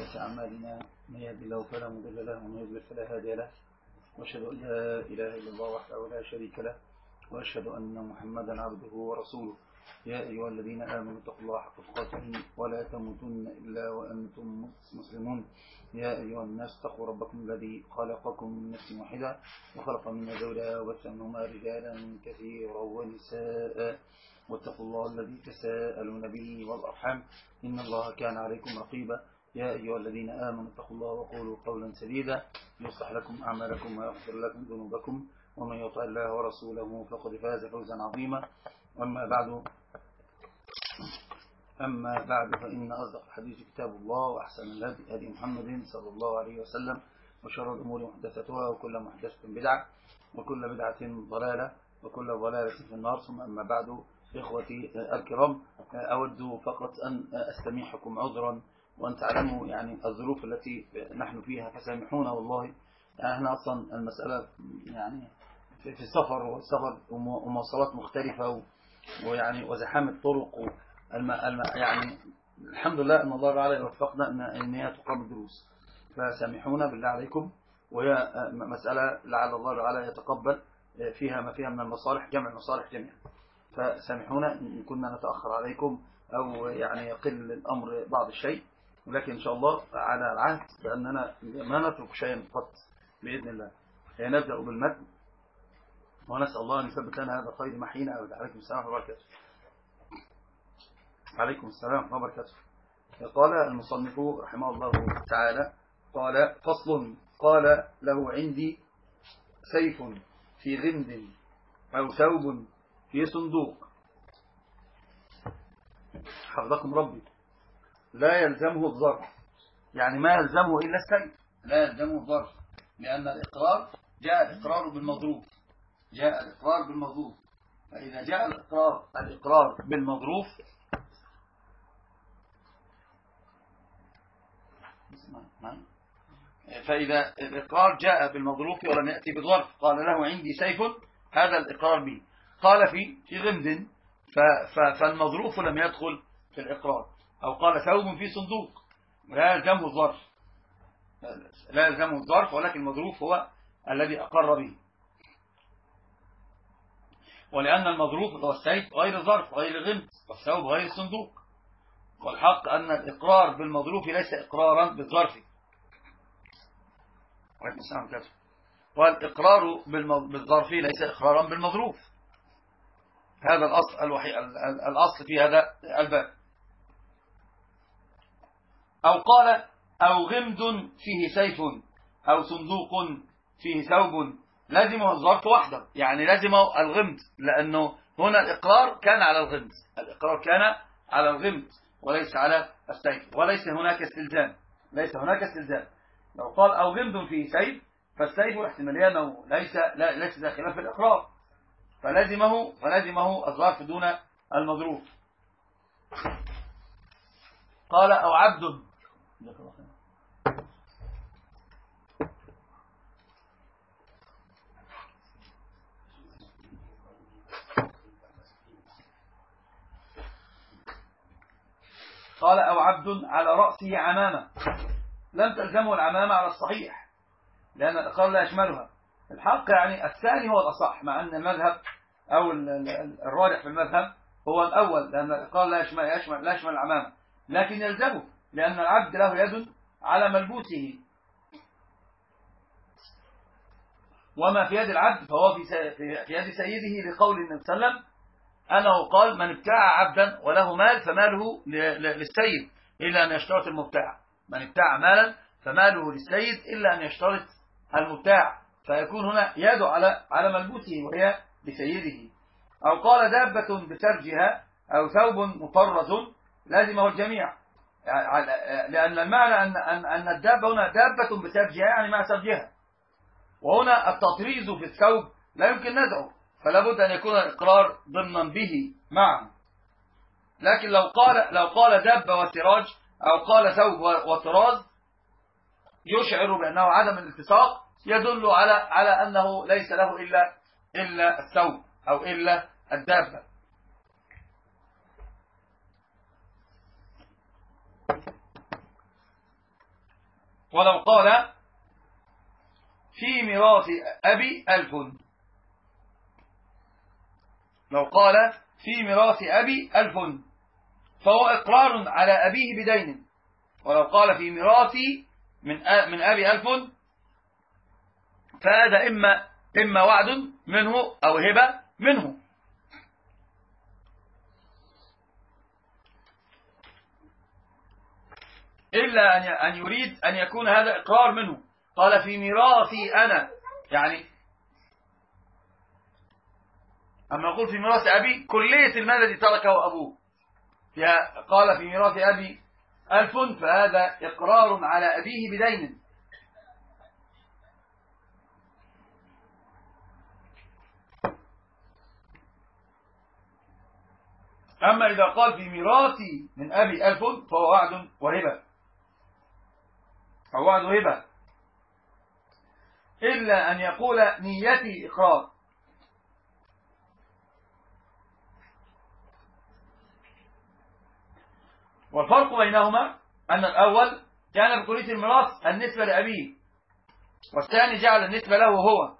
سيئات أعمالنا من يهد الله فلا مضل له ومن يضلل فلا هادي له وأشهد أن لا إله إلا الله وحده لا شريك له وأشهد أن محمدا عبده ورسوله. يا أيها الذين آمنوا اتقوا الله حق تقاته ولا تموتن إلا وأنتم مسلمون. يا أيها الناس اتقوا ربكم الذي خلقكم من نفس واحدة وخلق منها زوجها وبث منهما رجالا كثيرا ونساء واتقوا الله الذي تساءلون به والأرحام إن الله كان عليكم رقيبا. يا أيها الذين آمنوا اتقوا الله وقولوا قولا سديدا يصلح لكم أعمالكم ويغفر لكم ذنوبكم ومن يطع الله ورسوله فقد فاز فوزا عظيما. أما بعد فإن أصدق الحديث كتاب الله وأحسن الهدي هدي محمد صلى الله عليه وسلم وشر الأمور محدثاتها وكل محدثة بدعة وكل بدعة ضلالة وكل ضلالة في النار. ثم أما بعد إخوتي الكرام، أود فقط أن أستميحكم عذرا وأن تعلموا يعني الظروف التي نحن فيها فسامحونا والله. يعني احنا أصلا المسألة يعني في السفر ومواصلات مختلفة ويعني وزحام الطرق يعني الحمد لله أن الله تعالى يوفقنا أن هي تقام الدروس، فسامحونا بالله عليكم. وهي مسألة لعل الله تعالى يتقبل فيها ما فيها من المصالح، جمع المصالح جميعا، فسامحونا إن كنا نتأخر عليكم أو يعني يقل الأمر بعض الشيء، ولكن إن شاء الله على العهد بأننا ما نترك شيئا قط بإذن الله. نبدأ بالمتن ونسأل الله أن يثبت لنا هذا الخير محينا أبدا. عليكم السلام وبركاته. عليكم السلام وبركاته. قال المصنف رحمه الله تعالى قال فصل. قال له عندي سيف في غمد أو ثوب في صندوق. حفظكم ربي. لا يلزمه الظرف، يعني ما يلزمه إلا السيف، لا يلزمه الظرف، لأن الإقرار جاء الإقرار بالمظروف، جاء الإقرار بالمظروف. فإذا جاء الإقرار بالمظروف فإذا الإقرار جاء بالمظروف ولم يأتي بالظرف، قال له عندي سيف، هذا الإقرار به. قال في غمد، فالمظروف لم يدخل في الإقرار. أو قال ثوب في صندوق، لا يلزمه الظرف، لا يلزمه الظرف، ولكن المظروف هو الذي أقر به. ولأن المظروف هو السيف غير الظرف غير الغمد، والثوب غير الصندوق. والحق أن الإقرار بالمظروف ليس إقرارا بالظرف، والإقرار بالظرف ليس إقرارا بالمظروف. هذا الأصل في هذا الباب. أو قال أو غمد فيه سيف أو صندوق فيه ثوب، لازمه الظرف وحده، يعني لازمه الغمد، لأنه هنا الإقرار كان على الغمد، الإقرار كان على الغمد وليس على السيف، وليس هناك استلزام، ليس هناك استلزام. لو قال أو غمد فيه سيف فالسيف احتمالية أنه ليس داخلا في الإقرار، فلازمه الظرف دون المظروف. قال أو عبد. قال أو عبد على رأسه عمامة، لم تلزمه العمامة على الصحيح لأن الإقرار لا يشملها. الحق يعني الثاني هو الأصح، مع أن المذهب أو الراجح في المذهب هو الأول، لأن الإقرار لا يشمل العمامة، لكن يلزمه لأن العبد له يد على ملبوسه، وما في يد العبد فهو في يد سيده، لقول النبي صلى الله عليه وسلم أنه قال من ابتاع عبدا وله مال فماله للسيد إلا أن يشترط المبتاع، من ابتاع مالا فماله للسيد إلا أن يشترط المبتاع، فيكون هنا يده على ملبوسه وهي لسيده. أو قال دابة بسرجها أو ثوب مطرز، لازمه الجميع، لأن المعنى أن الدابة هنا دابة بسرجها يعني مع سرجها، وهنا التطريز في الثوب لا يمكن نزعه، فلا بد أن يكون الإقرار ضمنا به معا. لكن لو قال دابة وسراج أو قال ثوب وطراز يشعر بأنه عدم الالتصاق، يدل على أنه ليس له إلا الثوب أو إلا الدابة. ولو قال في ميراث أبي 1000، لو قال في ميراث أبي 1000 فهو إقرار على أبيه بدين. ولو قال في ميراثي من أبي 1000 فهذا إما وعد منه أو هبة منه. إلا أن يريد أن يكون هذا إقرار منه. قال في ميراثي أنا، يعني أما يقول في ميراث أبي كلية المال الذي تركه أبوه، قال في ميراث أبي 1000 فهذا إقرار على أبيه بدين. أما إذا قال في ميراثي من أبي 1000 فهو وعد وهبة، أو وعد وهبة، إلا أن يقول نيتي إقرار. والفرق بينهما أن الأول كان بكلية الميراث النسبة لأبيه، والثاني جعل النسبة له هو.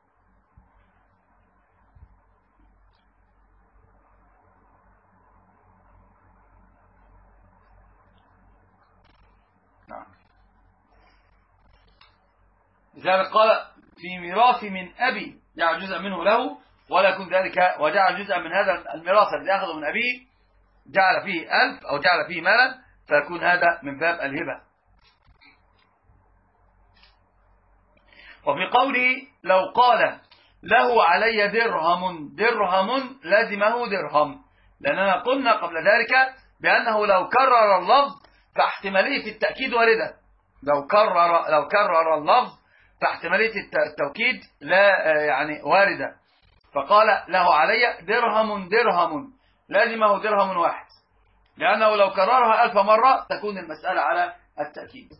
لذلك قال في ميراث من أبي جعل جزء منه له، ولا يكون ذلك، وجعل جزء من هذا الميراث الذي أخذه من أبيه جعل فيه 1000 أو جعل فيه مالا، فيكون هذا من باب الهبة. وفي قوله لو قال له علي درهم لازمه درهم، لأننا قلنا قبل ذلك بأنه لو كرر اللفظ فاحتمالية التأكيد واردة. لو كرر اللفظ فاحتمالية التوكيد لا يعني واردة. فقال له علي درهم لازمه درهم واحد، لأنه لو كررها 1000 مرة تكون المسألة على التأكيد.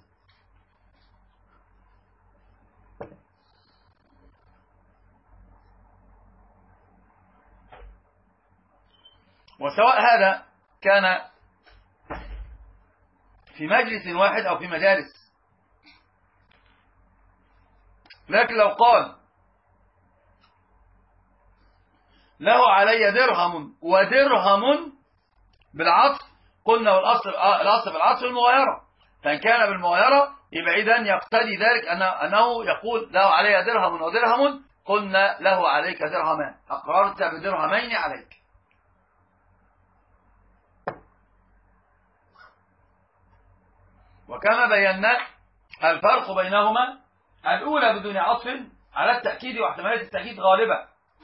وسواء هذا كان في مجلس واحد أو في مجالس. لكن لو قال له علي درهم ودرهم بالعطف، قلنا والأصل بالعطف المغايرة، فإن كان بالمغايرة يبقى إذن يقتضي ذلك أنه يقول له علي درهم ودرهم، قلنا له عليك درهمان، أقررت بدرهمين عليك. وكما بينا الفرق بينهما الأولى بدون عطف على التأكيد واحتمالية التأكيد غالبة،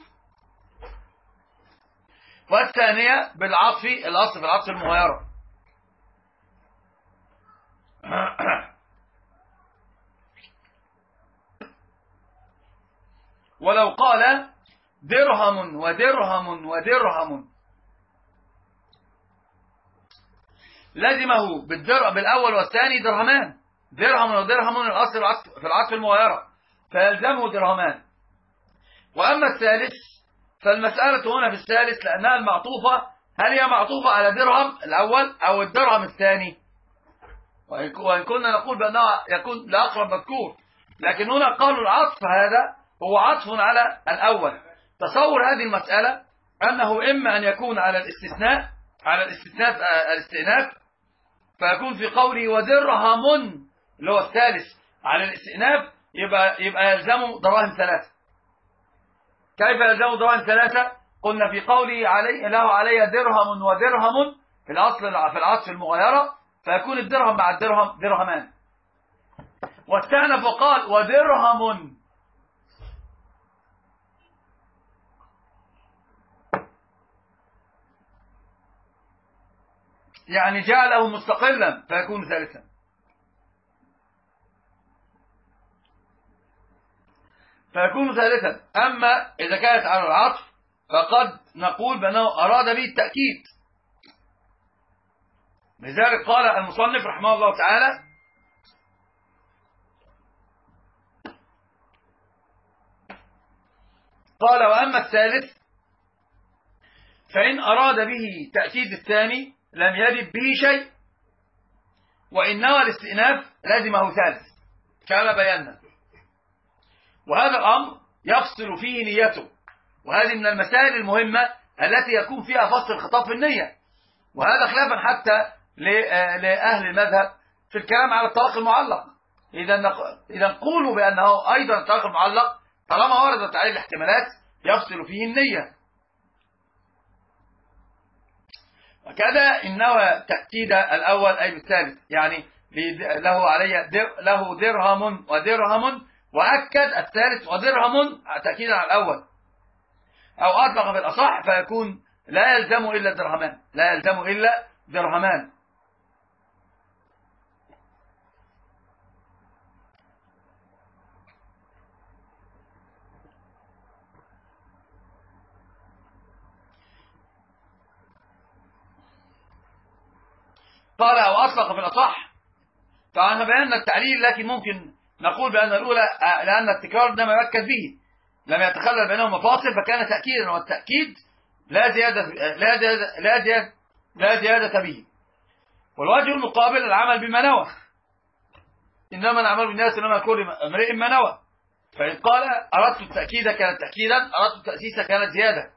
والثانية بالعطف الأصل في العطف المغايرة. ولو قال درهم ودرهم لازمه بالأول والثاني درهمان، درهم ودرهم الأصل في العطف المغايرة، فيلزمه درهمان. وأما الثالث فالمسألة هنا في الثالث لأنها المعطوفة، هل هي معطوفة على درهم الأول أو الدرهم الثاني؟ وإن كنا نقول بأنها يكون لأقرب مذكور، لكن هنا قالوا العطف هذا هو عطف على الأول. تصور هذه المسألة أنه إما أن يكون على الاستئناف فيكون في قوله ودرهم اللي هو الثالث على الاستئناف، يبقى يلزمه دراهم ثلاثة. كيف يلزمه دراهم ثلاثة؟ قلنا في قوله له علي درهم ودرهم في الأصل في العطف المغايرة، فيكون الدرهم مع الدرهم درهمان. واستأنف وقال ودرهم، يعني جعله مستقلا فيكون ثالثا. أما إذا كانت على العطف فقد نقول بأنه أراد به التأكيد. لذلك قال المصنف رحمه الله تعالى قال وأما الثالث فإن أراد به تأكيد الثاني لم يرد به شيء، وإن نوى الاستئناف لازمه ثالث. كما بينا. وهذا الأمر يفصل فيه نيته، وهذه من المسائل المهمة التي يكون فيها فصل الخطاب في النية، وهذا خلافا حتى لأهل المذهب في الكلام على الطلاق المعلق. إذا نقول بأنه أيضا الطلاق المعلق طالما وردت عليه الاحتمالات يفصل فيه النية. وكذا إن نوى تأكيد الأول أي بالثالث، يعني له درهم ودرهم، وأكد الثالث ودرهم تأكيدا على الأول، أو أطلق بالأصح فيكون لا يلزم إلا درهمان، لا يلزم إلا درهمان. قال أو أطلق بالأصح. طبعا بينا التعليل، لكن ممكن نقول بأن الأولى لأن التكرار إنما يؤكد به لم يتخلل بينهما فاصل فكان تأكيدا، والتأكيد لا زيادة به. والوجه المقابل العمل بما نوى، إنما الأعمال بالنيات إنما كل امرئ ما نوى. فإن قال أردت التأكيد كانت تأكيدا، أردت التأسيس كانت زيادة.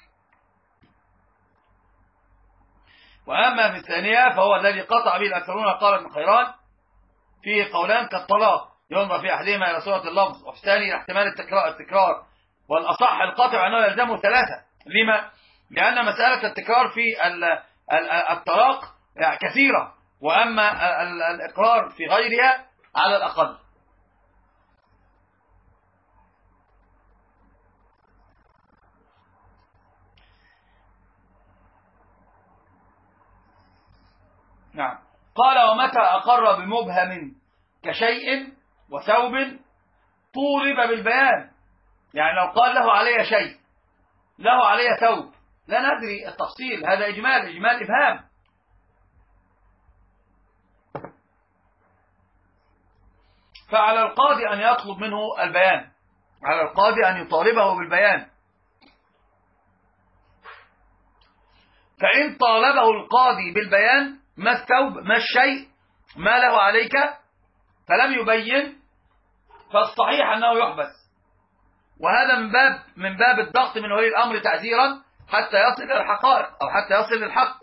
وأما في الثانية فهو الذي قطع به الأكثرون. قال ابن خيران فيه قولان كالطلاق ينظر في أحدهما إلى صورة اللفظ، وفي الثاني إلى احتمال التكرار. والأصح القطع أنه يلزمه ثلاثة. لما؟ لأن مسألة التكرار في الطلاق كثيرة، وأما الإقرار في غيرها على الأقل. نعم. قال ومتى أقر بمبهم كشيء وثوب طولب بالبيان. يعني لو قال له علي شيء، له علي ثوب، لا ندري التفصيل، هذا إجمال إبهام. فعلى القاضي أن يطلب منه البيان، على القاضي أن يطالبه بالبيان. فإن طالبه القاضي بالبيان ما الثوب ما الشيء ما له عليك فلم يبين، فالصحيح أنه يحبس. وهذا من باب الضغط من ولي الأمر تعزيرا حتى يصل إلى الحقائق أو حتى يصل للحق.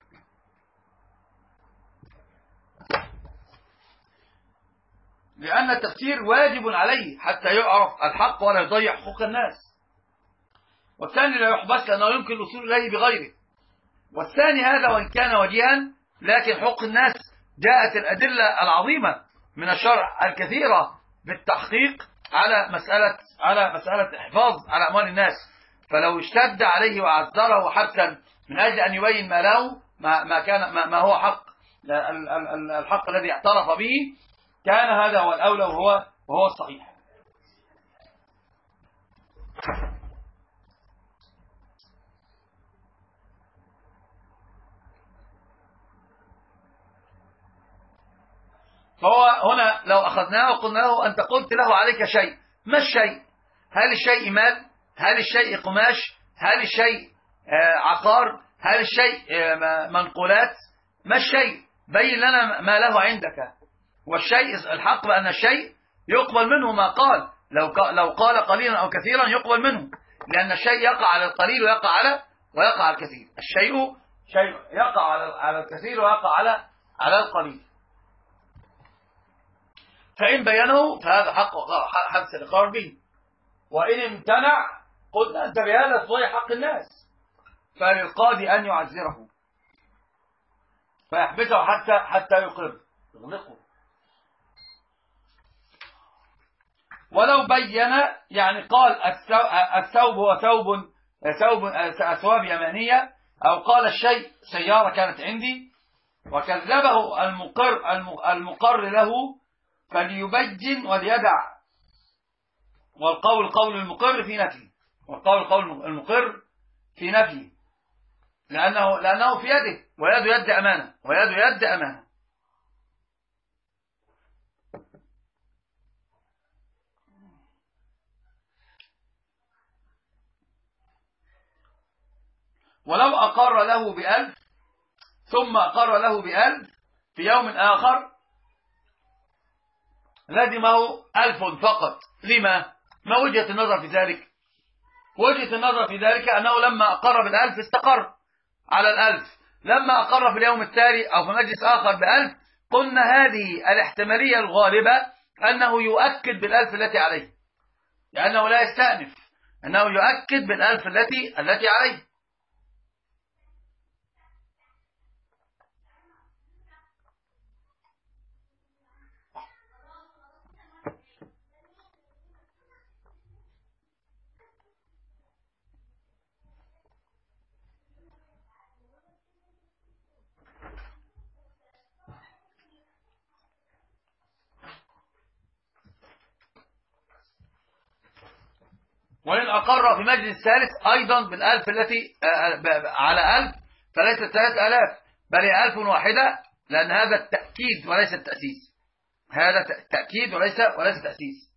لأن التفسير واجب عليه حتى يعرف الحق ولا يضيع حقوق الناس. والثاني لا يحبس لأنه يمكن الوصول إليه بغيره. والثاني هذا وإن كان وجيها لكن حقوق الناس جاءت الأدلة العظيمة من الشرع الكثيرة بالتحقيق على مسألة الحفاظ على أموال الناس. فلو اشتد عليه وعذره حبسا من أجل أن يبين ما له ما هو حق الحق الذي اعترف به، كان هذا هو الأولى وهو الصحيح. فهو هنا لو أخذناه وقلنا له أنت قلت له عليك شيء، ما الشيء؟ هل الشيء مال؟ هل الشيء قماش؟ هل الشيء عقار؟ هل الشيء منقولات؟ ما الشيء؟ بين لنا ما له عندك. والشيء الحق بأن الشيء يقبل منه ما قال، لو قال قليلا أو كثيرا يقبل منه، لأن الشيء يقع على القليل ويقع على الكثير. الشيء شيء يقع على الكثير ويقع على القليل. فإن بينه فهذا حق حبس الإقرار به، وإن امتنع قلنا أنت بهذا تضيع حق الناس، فللقاضي أن يعذره فيحبسه حتى يغلقه. ولو بين يعني قال الثوب هو أثواب يمانية، أو قال الشيء سيارة كانت عندي، وكذبه المقر له فليبين وليدع. والقول قول المقر في نفيه، والقول قول المقر في نفيه، لأنه في يده، ويد يد أمانة، ويد يد أمانة. ولو أقر له ب1000 ثم أقر له ب1000 في يوم آخر لزمه 1000 فقط. لما؟ ما وجهة النظر في ذلك؟ وجهة النظر في ذلك أنه لما أقر ب1000 استقر على 1000، لما أقر في اليوم التالي أو في مجلس آخر ب1000 قلنا هذه الاحتمالية الغالبة أنه يؤكد ب1000 التي عليه، لأنه لا يستأنف، أنه يؤكد ب1000 التي عليه. وإن أقر في مجلس ثالث أيضا ب1000 التي على 1000 فليست 3000 بل هي 1000 واحدة، لأن هذا التأكيد وليس التأسيس، هذا تأكيد وليس تأسيس.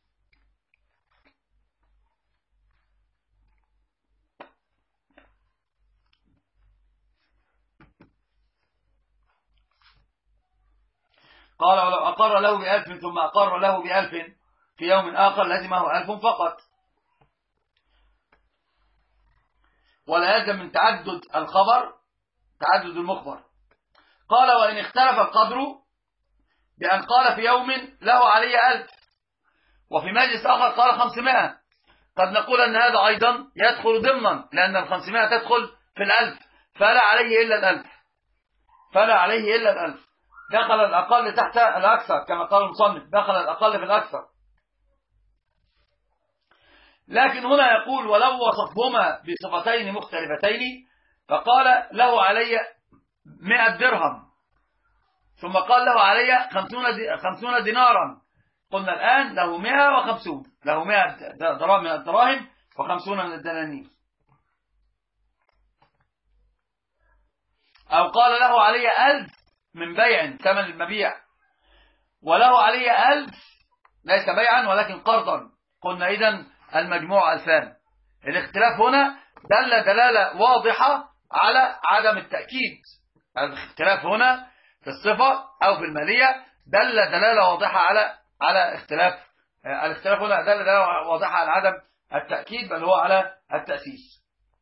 قال ولو أقر له ب1000 ثم أقر له ب1000 في يوم آخر لزمه 1000 فقط، ولا يلزم من تعدد الخبر تعدد المخبر. قال وإن اختلف القدر بأن قال في يوم له علي 1000 وفي مجلس آخر قال 500، قد نقول أن هذا أيضا يدخل ضمنا، لأن 500 تدخل في 1000 فلا عليه إلا 1000، فلا عليه إلا 1000. دخل الأقل تحت الأكثر كما قال المصنف، دخل الأقل في الأكثر. لكن هنا يقول ولو وصفهما بصفتين مختلفتين، فقال له علي 100 درهم ثم قال له علي 50 دينارا، قلنا الآن له 150، له 100 دراهم من الدراهم و50 من الدنانير. أو قال له علي 1000 من بيع ثمن المبيع وله علي 1000 ليس بيعا ولكن قرضا، قلنا إذن المجموع 2000. الاختلاف هنا دل دلالة واضحة على عدم التأكيد، الاختلاف هنا في الصفة أو في المالية دل دلالة واضحة على اختلاف، الاختلاف هنا دل دلالة واضحة على عدم التأكيد بل هو على التأسيس.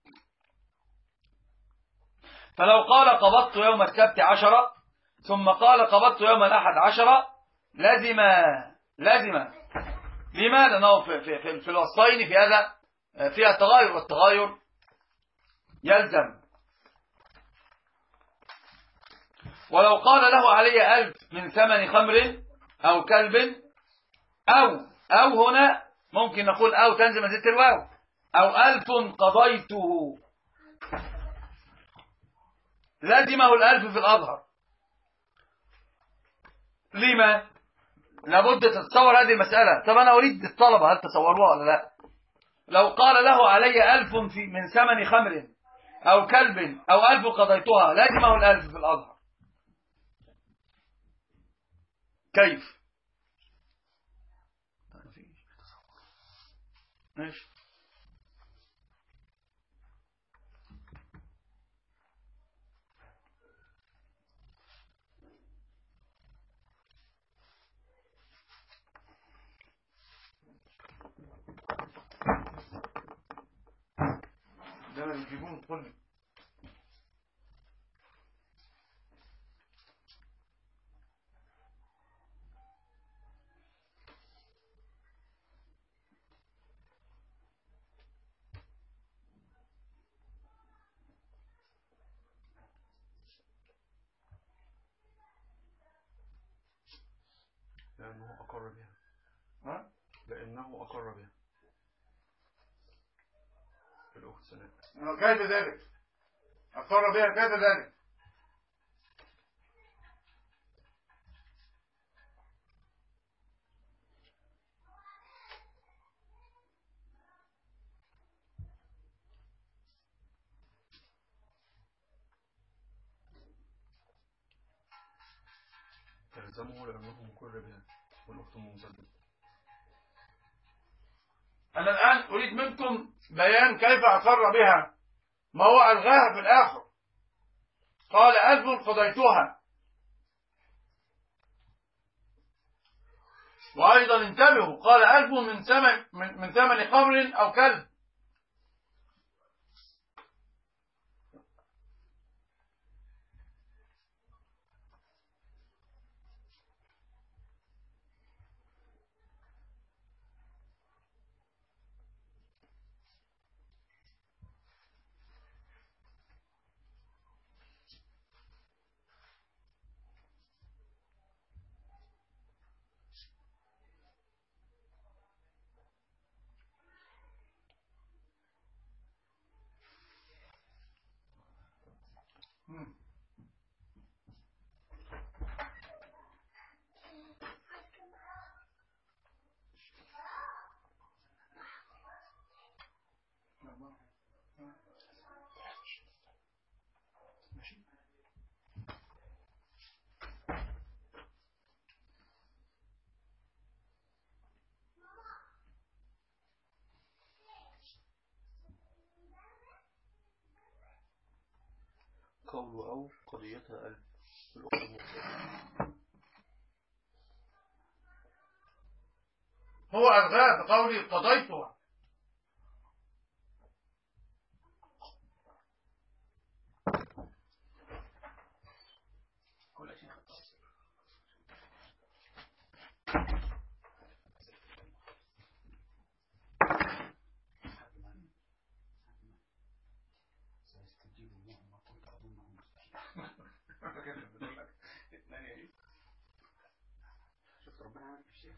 فلو قال قبضت يوم السبت 10 ثم قال قبضت يوم الأحد 10 لازم. لما؟ لأنه في الوصفين في هذا فيها تغاير، والتغاير يلزم. ولو قال له علي 1000 من ثمن خمر أو كلب أو هنا ممكن نقول أو تنزل مزيد الواو، أو 1000 قضيته لازمه 1000 في الأظهر. لما؟ لابد تتصور هذه المسألة. طب أنا أريد الطلبة هل تصوروها ولا لا؟ لو قال له علي 1000 من ثمن خمر أو كلب أو 1000 قضيتها لازمه 1000 في الأظهر. كيف؟ ماشي. ده اللي بيجيبون كل لأنه أقر بها. ها؟ لأنه أقر بها. الأخت سناء. كيف ذلك؟ أقر بها كيف ذلك؟ تلزمه لأنه مقر بها والأخت ممتدة. أنا الآن أريد منكم بيان كيف أقر بها، ما هو ألغاها في الآخر. قال 1000 قضيتها وأيضا انتبهوا قال 1000 من ثمن خمر أو كلب. قول أو قضيتها 1000 الأخت المختلفة. هو ألغاها بقولي قضيتها. كل شيء شفت ربنا عارف الشيخ.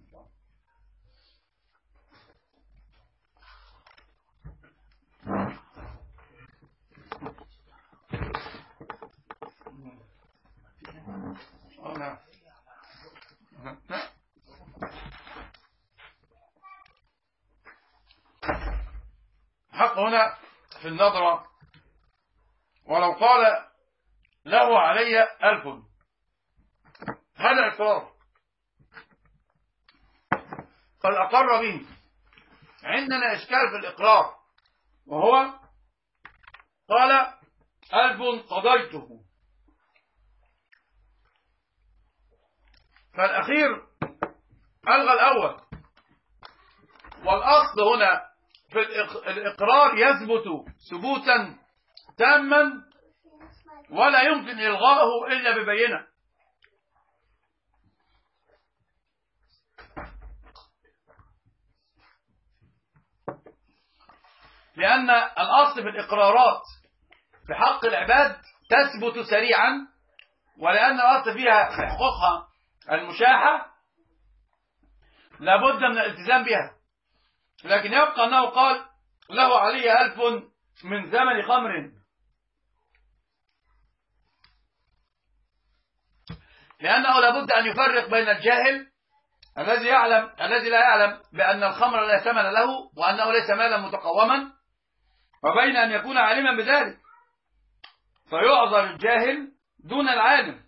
حق هنا في النظرة ولو قال له علي 1000 هذا إقرار قد أقر به. عندنا إشكال في الإقرار وهو قال 1000 قضيته، فالأخير ألغى الأول. والأصل هنا في الإقرار يثبت ثبوتا تاما ولا يمكن إلغاءه إلا ببينة. لأن الأصل في الإقرارات في حق العباد تثبت سريعا، ولأن الأصل فيها في حقوقها المشاحة لابد من الالتزام بها. لكن يبقى أنه قال له علي 1000 من زمن خمر، لأنه لابد أن يفرق بين الجاهل الذي لا يعلم بأن الخمر لا ثمن له وأنه ليس مالا متقوما، وبين أن يكون عالما بذلك فيعذر الجاهل دون العالم.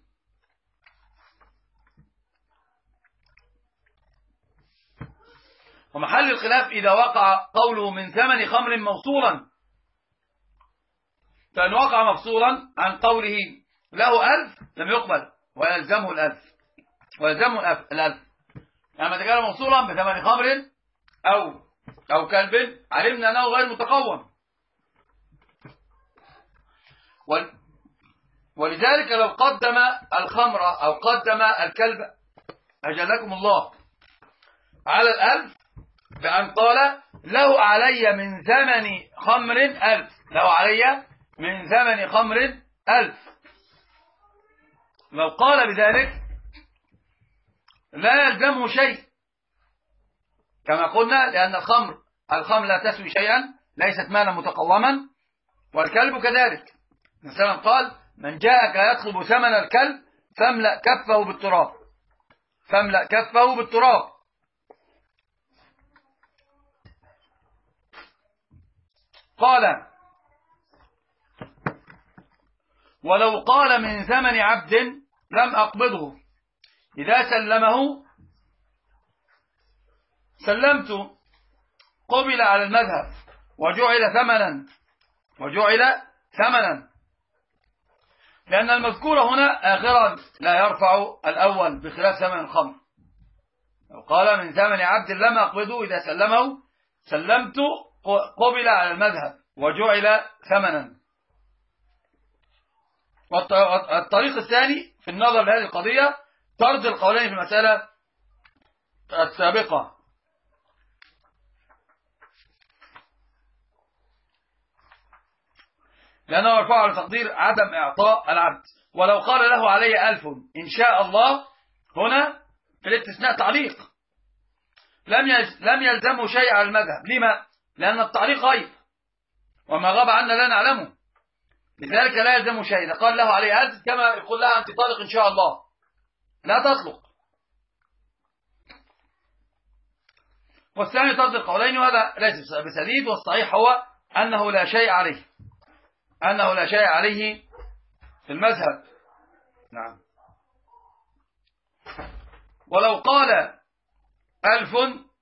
ومحل الخلاف إذا وقع قوله من ثمن خمر موصولا، فإن وقع مفصولا عن قوله له 1000 لم يقبل ويلزمه 1000 1000. لما تكلم موصولا بثمن خمر أو كلب علمنا أنه غير متقوم، ولذلك لو قدم الخمر أو قدم الكلب أجلكم الله على 1000 بأن قال له علي من ثمن خمر 1000، له علي من ثمن خمر 1000، لو قال بذلك لا يلزمه شيء كما قلنا، لأن الخمر لا تسوي شيئا، ليست مالا متقوما، والكلب كذلك. مثلا قال من جاءك يطلب ثمن الكلب فاملأ كفه بالتراب، فاملأ كفه بالتراب. قال ولو قال من ثمن عبد لم أقبضه، إذا سلمه سلمت قبل على المذهب وجعل ثمنا، لأن المذكور هنا آخرا لا يرفع الأول بخلاف ثمن الخمر. قال من ثمن عبد لم أقبضه إذا سلمه سلمت قبل على المذهب وجعل ثمنا. والطريق الثاني في النظر لهذه القضية طرد القولين في المسألة السابقة، لأنه يرفع على تقدير عدم إعطاء العبد. ولو قال له علي 1000 إن شاء الله، هنا في الاستثناء تعليق، لم يلزمه شيء على المذهب. لما؟ لأن التعليق غيب وما غاب عنا لا نعلمه، لذلك لا يلزمه شيء. إذا قال له علي 1000 كما يقول لها أنت طالق إن شاء الله، لا تطلق. والثاني طرد القولين، وهذا ليس بسديد، والصحيح هو أنه لا شيء عليه، أنه لا شيء عليه في المذهب. نعم. ولو قال 1000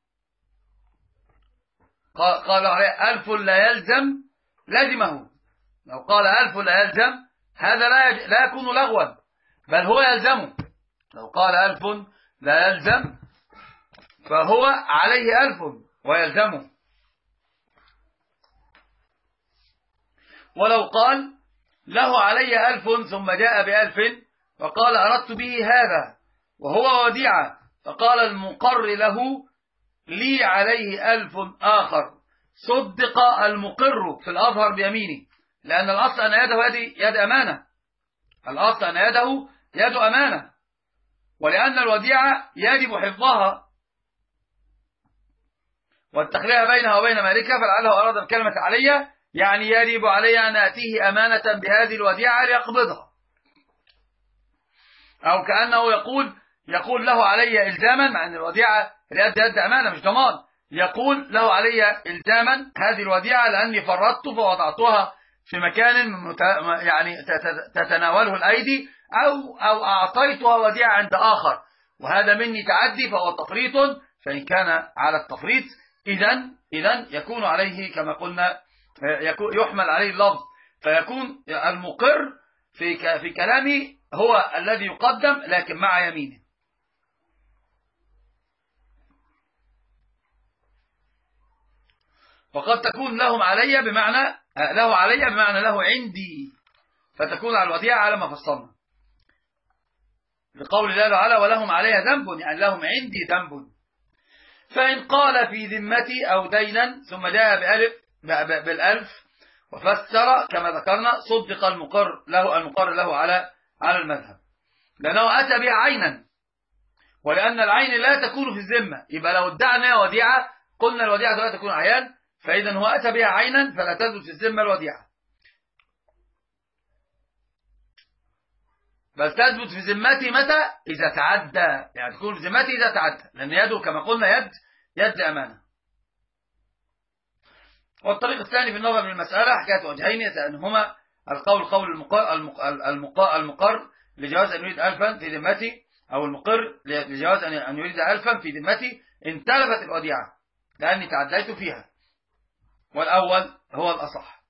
قال عليه 1000 لا يلزم لازمه. لو قال 1000 لا يلزم، هذا لا يكون لغوا، بل هو يلزمه. لو قال 1000 لا يلزم فهو عليه 1000 ويلزمه. ولو قال له علي 1000 ثم جاء ب1000 وقال أردت به هذا وهو وديعة، فقال المقر له لي عليه 1000 آخر، صدق المقر في الأظهر بيمينه، لأن الأصل أن يده يد أمانة، الأصل أن يده يد أمانة، ولأن الوديعة يجب حفظها والتخلية بينها وبين مالكها، فلعله أراد الكلمة علي يعني يجب علي أن أتيه أمانة بهذه الوديعة ليقبضها، أو كأنه يقول له علي إلزاما، مع أن الوديعة يد أمانة مش ضمان، يقول له علي إلزاما هذه الوديعة لأني فرطت فوضعتها في مكان يعني تتناوله الأيدي، أو أعطيتها وديعة عند آخر، وهذا مني تعدي فهو تفريط. فإن كان على التفريط إذن يكون عليه كما قلنا يحمل عليه اللفظ، فيكون المقر في كلامه هو الذي يقدم لكن مع يمينه. وقد تكون له علي بمعنى له عندي، فتكون على الوديعة على ما فصلنا، لقول الله تعالى ولهم علي ذنب، يعني لهم عندي ذنب. فإن قال في ذمتي أو دينا ثم جاء بالألف وفسر كما ذكرنا، صدق المقر له على المذهب، لأنه أتى بها عينا، ولأن العين لا تكون في الذمة. يبقى لو ادعنا وديعة قلنا الوديعة لا تكون عيان، فإذا هو أتى بها عينا فلا تثبت في الذمة الوديعة، بل تثبت في ذمتي متى؟ إذا تعدى، يعني تكون في ذمتي إذا تعدى، لأن يده كما قلنا يد أمانة. والطريق الثاني في النظر من المسألة حكاية وجهين يتأنهما قول المقر لجواز أن يريد 1000 في ذمتي، أو المقر لجواز أن يريد 1000 في ذمتي إن تلفت الوديعة لأني تعديت فيها، والأول هو الأصح.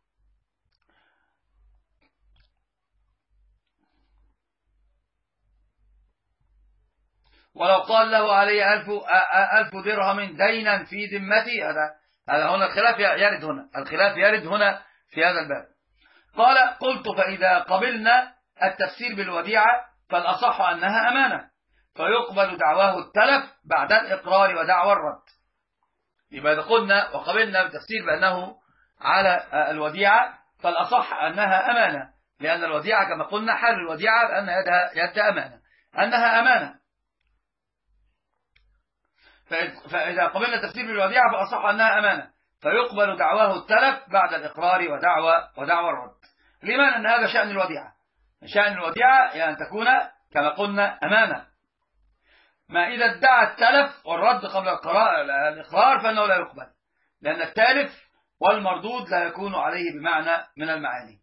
ولو قال له علي 1000 درهم دينا في ذمتي، هذا هنا الخلاف يرد هنا في هذا الباب. قلت فإذا قبلنا التفسير بالوديعة فالأصح أنها أمانة، فيقبل دعواه التلف بعد الإقرار ودعوى الرد. يبقى إذا قلنا وقبلنا بالتفسير بأنه على الوديعة فالأصح أنها أمانة، لأن الوديعة كما قلنا حال الوديعة بأن يد أمانة، أنها أمانة. فإذا قبلنا التفسير بالوديعة فالأصح أنها أمانة، فيقبل دعواه التلف بعد الإقرار ودعوى الرد. لمن أن هذا شأن الوديعة؟ شأن الوديعة يعني أن تكون كما قلنا أمانة. ما إذا ادعى التلف والرد قبل الإقرار فإنه لا يقبل، لأن التالف والمردود لا يكون عليه بمعنى من المعاني.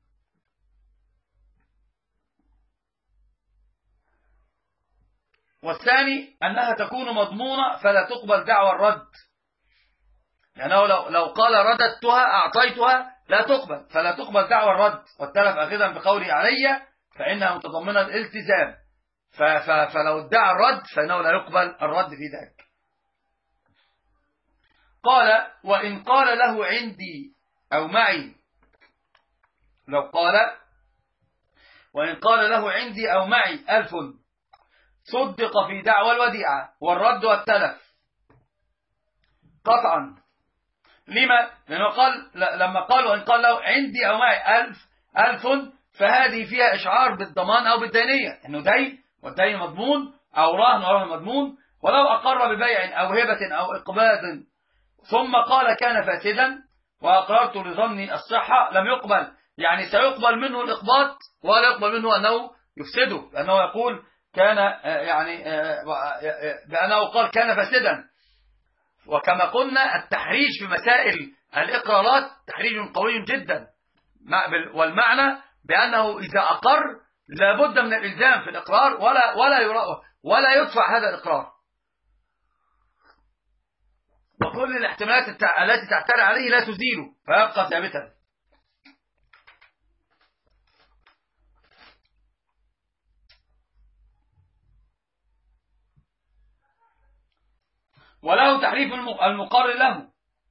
والثاني أنها تكون مضمونة فلا تقبل دعوى الرد، لأنه لو قال رددتها أعطيتها لا تقبل، فلا تقبل دعوى الرد. والتلف أخذا بقوله علي فإنها متضمنة الالتزام، فلو ادعى الرد فإنه لا يقبل الرد في ذلك. قال وإن قال له عندي أو معي، لو قال وإن قال له عندي أو معي 1000 صدق في دعوى الوديعة والرد والتلف قطعا. لما؟ لأنه قال لما قال وإن قال له عندي أو معي 1000 فهذه فيها إشعار بالضمان أو بالدينية، إنه دين والدين مضمون أو رهن ورهن مضمون. ولو أقر ببيع أو هبة أو إقباض ثم قال كان فاسدا وأقررت لظني الصحة لم يقبل، يعني سيقبل منه الإقباض ولا يقبل منه أنه يفسده، لأنه يقول كان يعني بأنه قال كان فاسدا. وكما قلنا التحريج في مسائل الإقرارات تحريج قوي جدا، والمعنى بأنه إذا أقر لابد من الإلزام في الإقرار ولا يدفع هذا الإقرار، وكل الاحتمالات التي تعتري عليه لا تزيله فيبقى ثابتا. وله تحريف المقر له،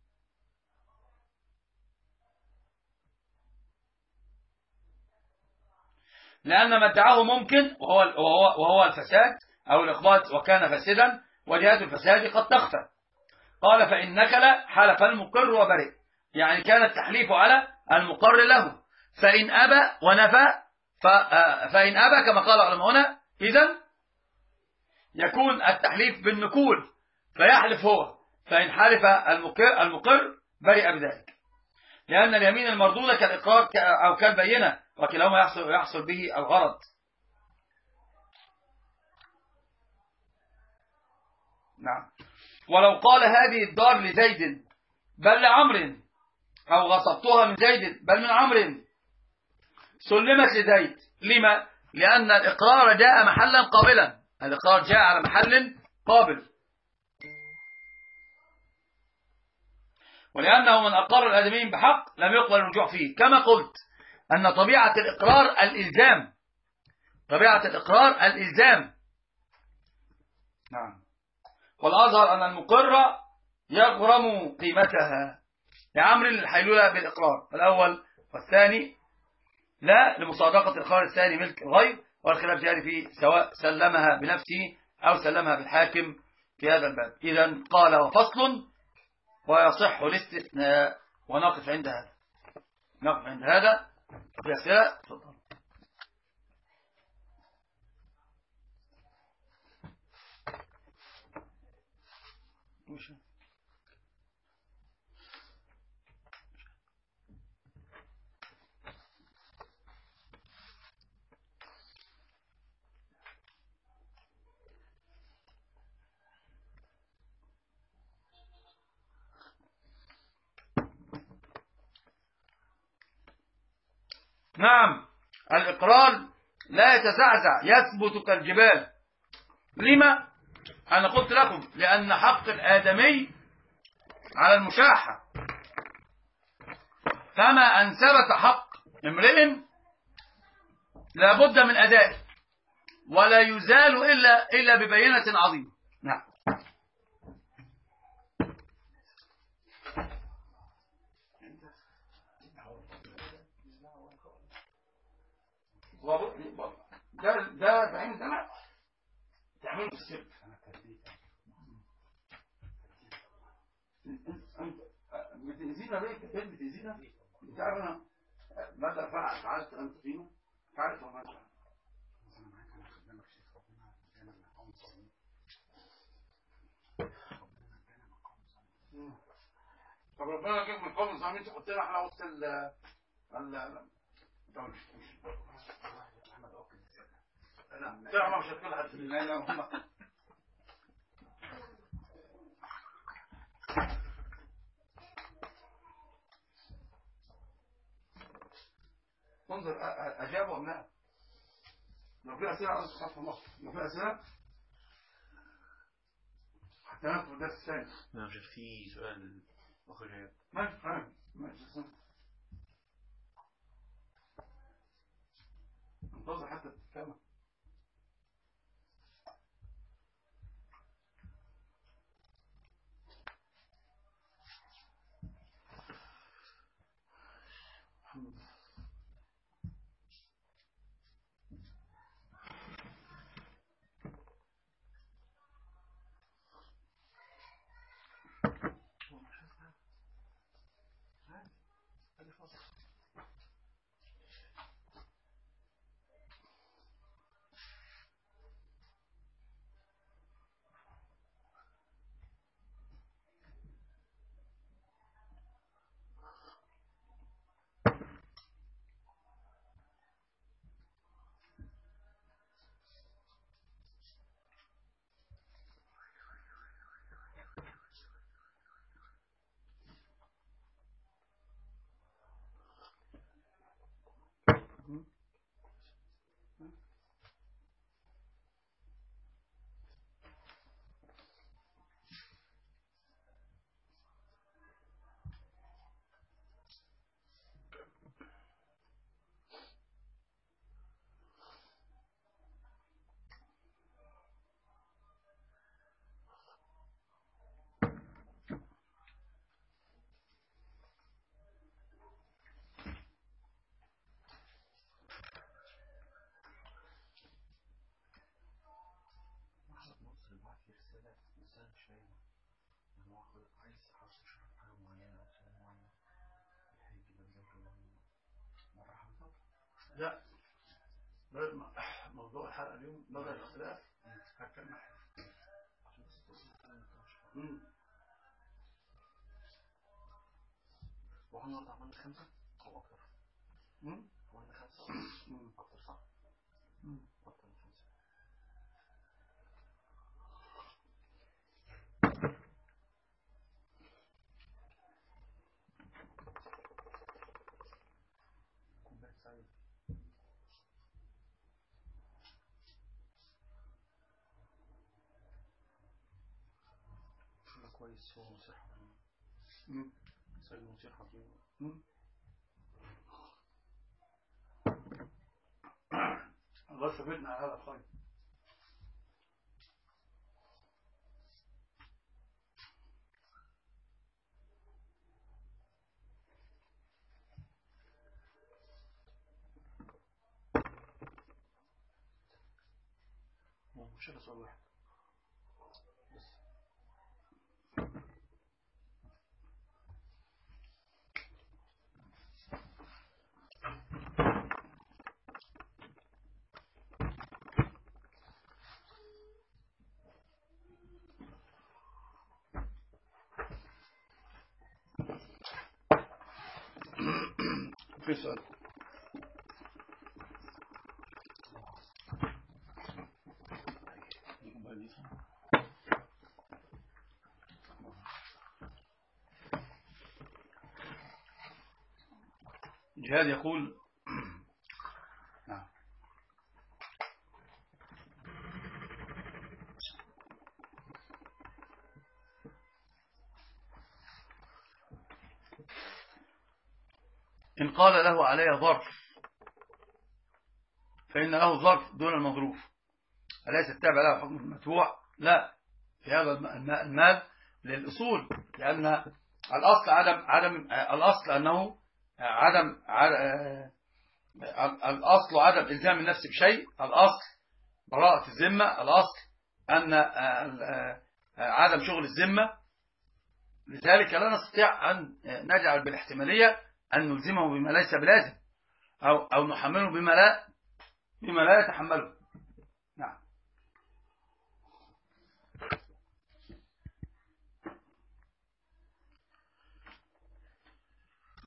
لأن ما ادعاه ممكن وهو الفساد أو الإخبات وكان فاسدا وجهات الفساد قد تخفى. قال فإن نكل حلف المقر وبرئ، يعني كان التحليف على المقر له. فإن أبى ونفى فإن أبى كما قال علماؤنا إذن يكون التحليف بالنكول فيحلف هو، فإن حلف المقر برئ بذلك، لأن اليمين المردودة كالإقرار أو كالبينة وكلاهما يحصل به الغرض. نعم. ولو قال هذه الدار لزيد بل لعمر أو غصبتها من زيد بل من عمر سلمت لزيد. لما؟ لأن الإقرار جاء محلا قابلا، الإقرار جاء على محل قابل، ولأنه من أقر الآدمين بحق لم يقبل الرجوع فيه. كما قلت أن طبيعة الإقرار الإلزام، طبيعة الإقرار الإلزام. نعم. والأظهر أن المقر يغرم قيمتها لعمر الحيلولة بالإقرار الأول، والثاني لا لمصادقة الإقرار الثاني ملك الغير، والخلاف جاري فيه سواء سلمها بنفسه أو سلمها بالحاكم في هذا الباب. إذن قال وفصل ويصح الاستثناء. ونقف عند هذا، نقف عند هذا. في أسئلة؟ تفضل. نعم. الإقرار لا يتزعزع، يثبت كالجبال. لما؟ أنا قلت لكم لأن حق الآدمي على المشاحة، فما أن ثبت حق امرئ لابد من أدائه ولا يزال إلا ببينة عظيمة. نعم. ده بعين سنة تعمل السر. انت بتأذينا ليه؟ كتير بتأذينا. بتعرف انا ماذا فعلت انت فينا؟ فعلت وما فعلت. انا معاك، انا خدامك شيخ ربنا ادانا مقام صغير. ربنا ادانا مقام صغير. طب ربنا اداك مقام صغير، انت قلت لنا احنا وسط لا مش هتكون حد في لا هم. انظر اجابوا ام لا؟ لو في اسئله عاوز تصحح مصر، لو في اسئله حتى ندخل الدرس الثاني. نعم شيخ، في سؤال اخر جاي. ماشي فاهم. ماشي انتظر حتى تتكلم. لا، موضوع الحلقة اليوم بدأ الاختلاف هتكلم وعملنا عملنا 5 أو أكتر. عملنا 5 أكتر صح؟ أكتر من 5. كوباية سعيد. شو كويس هو مصير حكيم. سعيد مصير حكيم. الله ثبتنا على هذا الخير. مش هذا سؤال واحد بس. في سؤال. جهاد يقول نعم. إن قال له علي ظرف فإن له ظرف دون المظروف، أليس التابع له حكم المدفوع؟ لا، في هذا المال للأصول، لأن الأصل أنه الأصل عدم إلزام النفس بشيء، الأصل براءة الذمة، الأصل أن عدم شغل الذمة. لذلك لا نستطيع أن نجعل بالاحتمالية أن نلزمه بما ليس بلازم أو نحمله بما لا يتحمله.